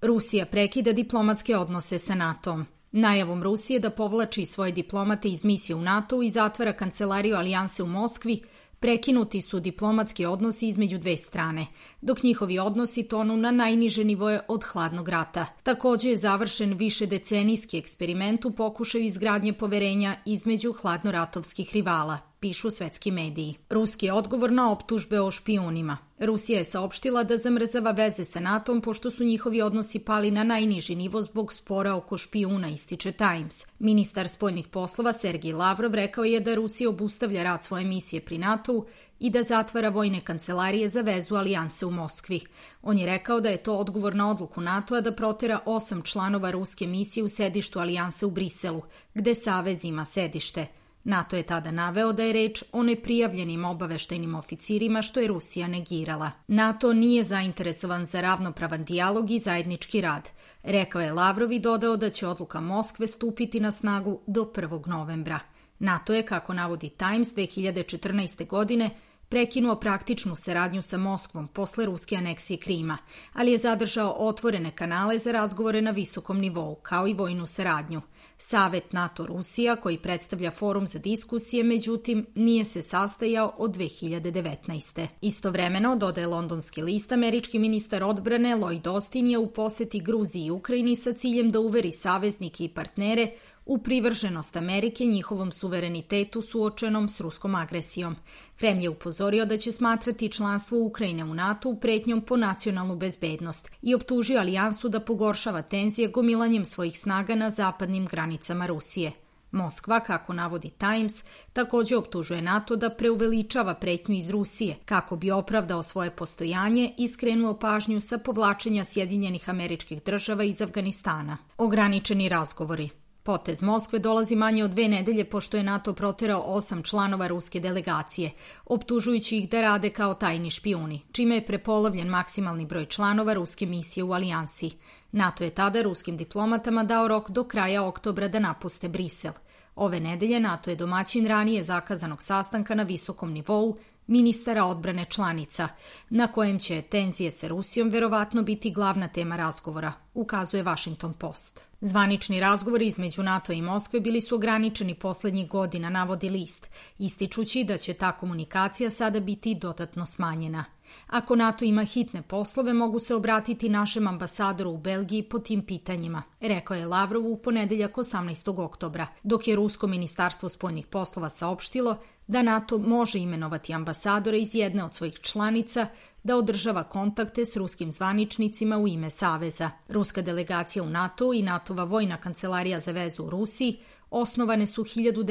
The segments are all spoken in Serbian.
Rusija prekida diplomatske odnose sa NATO-om. Najavom Rusije da povlači svoje diplomate iz misije u NATO-u i zatvara kancelariju Alijanse u Moskvi, prekinuti su diplomatski odnosi između dve strane, dok njihovi odnosi tonu na najniže nivoje od hladnog rata. Također je završen višedecenijski eksperiment u pokušaju izgradnje poverenja između hladnoratovskih rivala, pišu svetski mediji. Ruski je odgovor na optužbe o špijunima. Rusija je saopštila da zamrzava veze sa NATO-om pošto su njihovi odnosi pali na najniži nivo zbog spora oko špijuna, ističe Times. Ministar spoljnih poslova Sergej Lavrov rekao je da Rusija obustavlja rad svoje misije pri NATO-u i da zatvara vojne kancelarije za vezu Alijanse u Moskvi. On je rekao da je to odgovor na odluku NATO-a da protera 8 članova ruske misije u sedištu Alijanse u Briselu, gde Savez ima sedište. NATO je tada naveo da je reč o neprijavljenim obaveštajnim oficirima što je Rusija negirala. NATO nije zainteresovan za ravnopravan dijalog i zajednički rad, rekao je Lavrov i dodao da će odluka Moskve stupiti na snagu do 1. novembra. NATO je, kako navodi Times, 2014. godine prekinuo praktičnu saradnju sa Moskvom posle ruske aneksije Krima, ali je zadržao otvorene kanale za razgovore na visokom nivou, kao i vojnu saradnju. Savet NATO-Rusija, koji predstavlja forum za diskusije, međutim, nije se sastajao od 2019. Istovremeno, dodaje londonski list, američki ministar odbrane Lloyd Austin je u poseti Gruziji i Ukrajini sa ciljem da uveri saveznike i partnere u privrženost Amerike njihovom suverenitetu suočenom s ruskom agresijom. Kremlj je upozorio da će smatrati članstvo Ukrajine u NATO pretnjom po nacionalnu bezbednost i optužio Alijansu da pogoršava tenzije gomilanjem svojih snaga na zapadnim granicama Rusije. Moskva, kako navodi Times, također optužuje NATO da preuveličava pretnju iz Rusije kako bi opravdao svoje postojanje i skrenuo pažnju sa povlačenja Sjedinjenih Američkih Država iz Afganistana. Ograničeni razgovori. Potez Moskve dolazi manje od 2 nedelje pošto je NATO proterao 8 članova ruske delegacije, optužujući ih da rade kao tajni špijuni, čime je prepolovljen maksimalni broj članova ruske misije u Alijansi. NATO je tada ruskim diplomatama dao rok do kraja oktobra da napuste Brisel. Ove nedelje NATO je domaćin ranije zakazanog sastanka na visokom nivou ministara odbrane članica, na kojem će tenzije sa Rusijom verovatno biti glavna tema razgovora, ukazuje Washington Post. Zvanični razgovori između NATO i Moskve bili su ograničeni poslednjih godina, navodi list, ističući da će ta komunikacija sada biti dodatno smanjena. Ako NATO ima hitne poslove, mogu se obratiti našem ambasadoru u Belgiji po tim pitanjima, rekao je Lavrov u ponedeljak 18. oktobra, dok je Rusko ministarstvo spoljnih poslova saopštilo da NATO može imenovati ambasadora iz jedne od svojih članica da održava kontakte s ruskim zvaničnicima u ime Saveza. Ruska delegacija u NATO i NATO-va vojna kancelarija za vezu u Rusiji osnovane su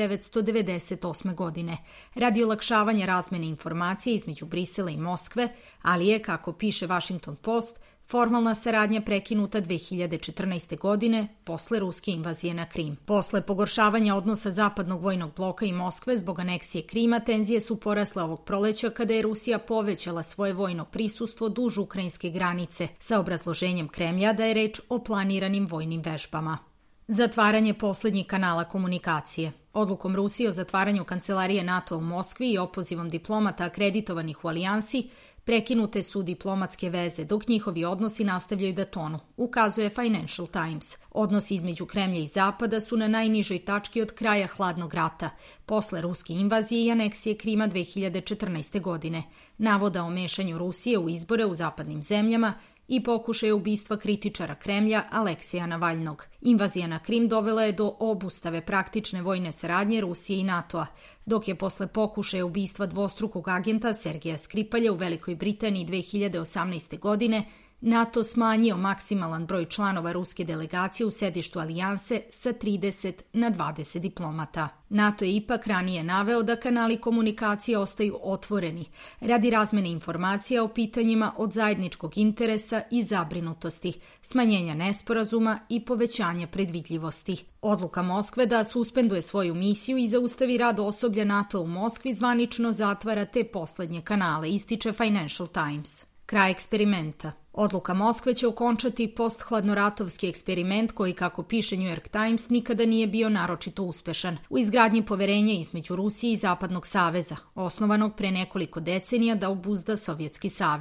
1998. godine radi olakšavanja razmene informacija između Brisela i Moskve, ali je, kako piše Washington Post, formalna saradnja prekinuta 2014. godine posle ruske invazije na Krim. Posle pogoršavanja odnosa zapadnog vojnog bloka i Moskve zbog aneksije Krima, tenzije su porasle ovog proleća kada je Rusija povećala svoje vojno prisustvo duž ukrajinske granice sa obrazloženjem Kremlja da je reč o planiranim vojnim vežbama. Zatvaranje poslednjih kanala komunikacije. Odlukom Rusije o zatvaranju kancelarije NATO u Moskvi i opozivom diplomata akreditovanih u Alijansi prekinute su diplomatske veze, dok njihovi odnosi nastavljaju da tonu, ukazuje Financial Times. Odnosi između Kremlja i Zapada su na najnižoj tački od kraja hladnog rata, posle ruske invazije i aneksije Krima 2014. godine, navoda o mešanju Rusije u izbore u zapadnim zemljama i pokušaja ubistva kritičara Kremlja Aleksija Navalnog. Invazija na Krim dovela je do obustave praktične vojne saradnje Rusije i NATO-a, dok je posle pokušaja ubistva dvostrukog agenta Sergeja Skripalja u Velikoj Britaniji 2018. godine NATO smanjio maksimalan broj članova ruske delegacije u sedištu Alijanse sa 30 na 20 diplomata. NATO je ipak ranije naveo da kanali komunikacije ostaju otvoreni radi razmene informacija o pitanjima od zajedničkog interesa i zabrinutosti, smanjenja nesporazuma i povećanja predvidljivosti. Odluka Moskve da suspenduje svoju misiju i zaustavi rad osoblja NATO u Moskvi zvanično zatvara te poslednje kanale, ističe Financial Times. Kraj eksperimenta. Odluka Moskve će okončati posthladnoratovski eksperiment koji, kako piše New York Times, nikada nije bio naročito uspešan u izgradnji poverenja između Rusije i Zapadnog saveza, osnovanog pre nekoliko decenija da obuzda Sovjetski savez.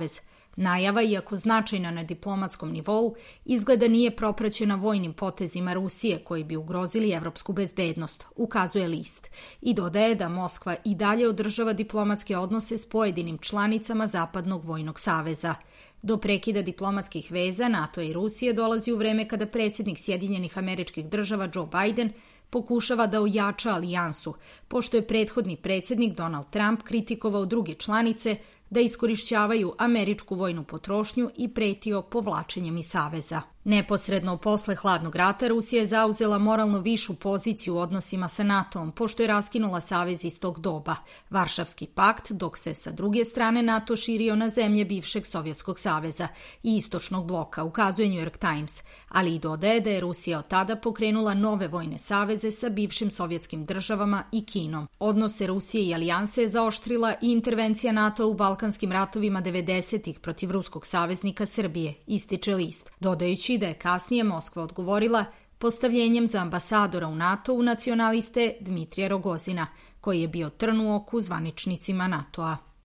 Najava, iako značajna na diplomatskom nivou, izgleda nije propraćena vojnim potezima Rusije koji bi ugrozili evropsku bezbednost, ukazuje list. I dodaje da Moskva i dalje održava diplomatske odnose s pojedinim članicama Zapadnog vojnog saveza. Do prekida diplomatskih veza NATO i Rusije dolazi u vreme kada predsjednik Sjedinjenih Američkih Država Joe Biden pokušava da ojača alijansu, pošto je prethodni predsjednik Donald Trump kritikovao druge članice da iskorišćavaju američku vojnu potrošnju i pretio povlačenjem iz saveza. Neposredno posle hladnog rata Rusija je zauzela moralno višu poziciju u odnosima sa NATO-om, pošto je raskinula savez iz tog doba, Varšavski pakt, dok se sa druge strane NATO širio na zemlje bivšeg Sovjetskog saveza i istočnog bloka, ukazuje New York Times, ali i dodaje da je Rusija od tada pokrenula nove vojne saveze sa bivšim sovjetskim državama i Kinom. Odnose Rusije i alijanse je zaoštrila i intervencija NATO u Balkanskim ratovima 90-ih protiv ruskog saveznika Srbije, ističe list, dodajući da je kasnije Moskva odgovorila postavljenjem za ambasadora u NATO u nacionaliste Dmitrija Rogozina, koji je bio trn u oku zvaničnicima NATO-a.